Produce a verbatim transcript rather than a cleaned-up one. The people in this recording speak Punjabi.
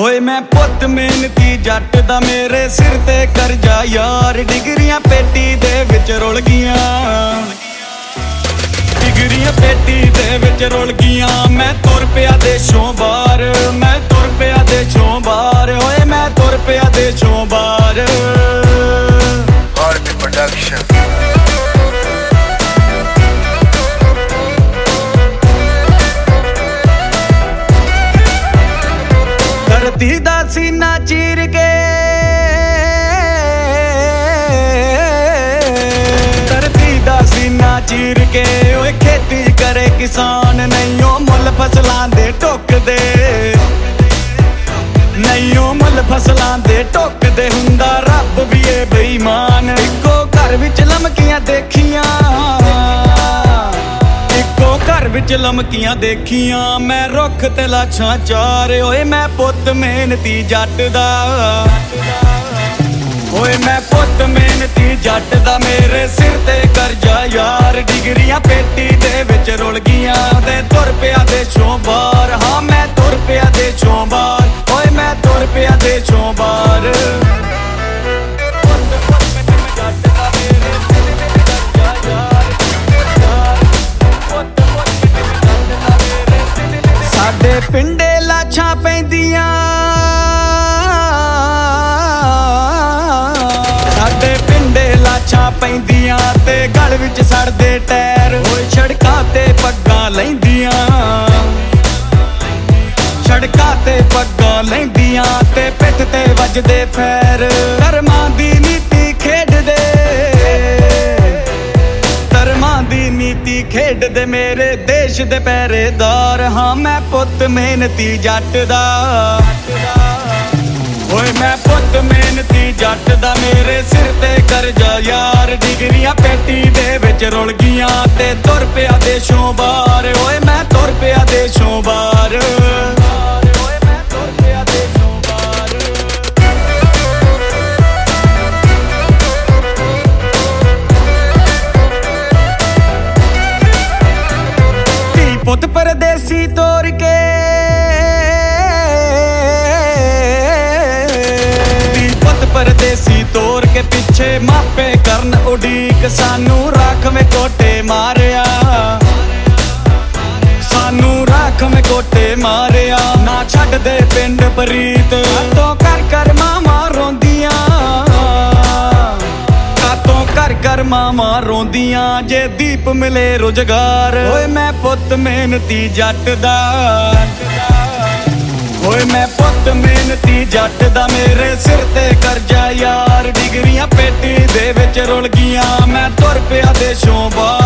ਓਏ ਮੈਂ ਪੁੱਤ ਮਿਹਨਤੀ ਜੱਟ ਦਾ ਮੇਰੇ ਸਿਰ ਤੇ ਕਰਜ਼ਾ ਯਾਰ। ਡਿਗਰੀਆਂ ਪੇਟੀ ਦੇ ਵਿੱਚ ਰੁਲ ਗਈਆਂ, ਡਿਗਰੀਆਂ ਪੇਟੀ ਦੇ ਵਿੱਚ ਰੁਲ ਗਈਆਂ। ਮੈਂ ਤੁਰ ਪਿਆ ਦੇਸ਼ੋਂ ਬਾਹਰ, ਮੈਂ ਤੁਰ ਪਿਆ ਦੇਸ਼ੋਂ ਬਾਹਰ। ਓਏ ਮੈਂ ਤੁਰ ਪਿਆ ਦੇਸ਼ੋਂ ਬਾਹਰ। Army production. ਧਰਤੀ ਦਾ ਸੀਨਾ ਚੀਰ ਕੇ, ਧਰਤੀ ਦਾ ਸੀਨਾ ਚੀਰ ਕੇ। ਓਏ ਖੇਤੀ ਕਰੇ ਕਿਸਾਨ, ਨਹੀਂ ਓ ਮੁੱਲ ਫਸਲਾਂ ਦੇ ਢੁੱਕਦੇ, ਨਹੀਂ ਓ ਮੁੱਲ ਫਸਲਾਂ ਦੇ ਢੁੱਕਦੇ। ਹੁੰਦਾ ਰੱਬ ਵੀ ਏ ਬੇਈਮਾਨ। ਇੱਕੋ ਘਰ ਵਿੱਚ ਲਮਕੀਆਂ ਦੇਖੀਆਂ, ਇੱਕੋ ਘਰ ਵਿੱਚ ਲਮਕੀਆਂ ਦੇਖੀਆਂ। ਮੈਂ ਰੁੱਖ ਤੇ ਲਾਛਾਂ ਚਾਰ। ਓਏ ਮੈਂ ਪੁੱਤ ਮਿਹਨਤੀ ਜੱਟ ਦਾ, ਓਏ ਮੈਂ ਪੁੱਤ ਮਿਹਨਤੀ ਜੱਟ ਦਾ ਮੇਰੇ ਸਿਰ ਤੇ ਕਰਜ਼ਾ ਯਾਰ। ਡਿਗਰੀਆਂ ਪੇਟੀ ਦੇ ਵਿੱਚ ਰੁਲ ਗਈਆਂ ਤੇ ਤੁਰ ਪਿਆ ਦੇਸ਼ੋਂ ਬਾਹਰ। ਹਾਂ ਮੈਂ ਤੁਰ ਪਿਆ ਦੇਸ਼ੋਂ ਬਾਹਰ। ਓਏ ਮੈਂ ਤੁਰ ਪਿਆ ਦੇਸ਼ੋਂ ਬਾਹਰ। ਸਾਡੇ ਪਿੰਡੇ ਲਾਛਾਂ ਪੈਂਦੀਆਂ, ਸਾਡੇ ਪਿੰਡੇ ਲਾਛਾਂ ਪੈਂਦੀਆਂ ਤੇ ਗਲ ਵਿੱਚ ਸੜਦੇ ਟਾਇਰ। ਓਏ ਸੜਕਾਂ ਤੇ ਪੱਗਾਂ ਲੈਂਦੀਆਂ, ਸੜਕਾਂ ਤੇ ਪੱਗਾਂ ਲੈਂਦੀਆਂ ਤੇ ਪਿੱਠ ਤੇ ਵੱਜਦੇ ਫੈਰ। ਧਰਮਾਂ ਦੀ ਨੀਤੀ ਖੇਡਦੇ, ਧਰਮਾਂ ਦੀ ਨੀਤੀ ਖੇਡਦੇ ਮੇਰੇ ਦੇਸ਼ ਦੇ ਪਹਿਰੇਦਾਰ। ਹਾਂ ਮੈਂ ਪੁੱਤ ਮਿਹਨਤੀ ਜੱਟ ਦਾ, ਓਏ ਮੈਂ ਪੁੱਤ ਮਿਹਨਤੀ ਜੱਟ ਦਾ ਮੇਰੇ ਸਿਰ ਤੇ ਕਰਜ਼ਾ ਯਾਰ। ਡਿਗਰੀਆਂ ਪੇਟੀ ਦੇ ਵਿੱਚ ਰੁਲ ਗਈਆਂ ਤੇ ਤੁਰ ਪਿਆ ਦੇਸ਼ੋਂ ਬਾਹਰ। ਓਏ ਮੈਂ ਤੁਰ ਪਿਆ ਦੇਸ਼ੋਂ ਬਾਹਰ। ਓਏ ਮੈਂ ਤੁਰ ਪਿਆ ਦੇਸ਼ੋਂ ਬਾਹਰ। ਧੀ ਪੁੱਤ ਪਰਦੇਸੀ ਤੋਰ ਕੇ, ਪਰਦੇਸੀ ਤੋਰ ਕੇ ਪਿੱਛੇ ਮਾਪੇ ਕਰਨ ਉਡੀਕ। ਸਾਨੂੰ ਰਾਖਵੇਂ ਕੋਟੇ ਮਾਰਿਆ, ਸਾਨੂੰ ਰਾਖਵੇਂ ਕੋਟੇ ਮਾਰਿਆ। ਨਾ ਛੱਡਦੇ ਪਿੰਡ ਪ੍ਰੀਤ, ਕਾਤੋਂ ਕਰ ਕਰ ਮਾਵਾਂ ਰੋਂਦੀਆਂ, ਕਾਤੋਂ ਕਰ ਕਰ ਮਾਵਾਂ ਰੋਂਦੀਆਂ। ਜੇ ਦੀਪ ਮਿਲੇ ਰੁਜ਼ਗਾਰ। ਓਏ ਮੈਂ ਪੁੱਤ ਮਿਹਨਤੀ ਜੱਟ ਦਾ, ਓਏ ਮੈਂ ਪੁੱਤ ਮਿਹਨਤੀ ਜੱਟ ਦਾ ਮੇਰੇ ਸਿਰ ਤੇ ਕਰਜ਼ਾ ਯਾਰ। ਡਿਗਰੀਆਂ ਪੇਟੀ ਦੇ ਵਿੱਚ ਰੁਲ ਗਈਆਂ ਮੈਂ ਤੁਰ ਪਿਆ ਦੇਸ਼ੋਂ ਬਾਹਰ।